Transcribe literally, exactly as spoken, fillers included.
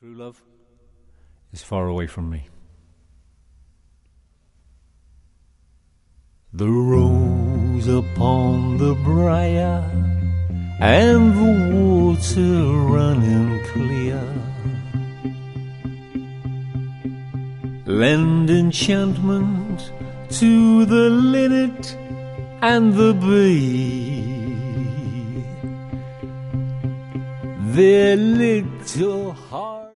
True love is far away from me. The rose upon the briar and the water running clear lend enchantment to the linnet and the bee. Their little hearts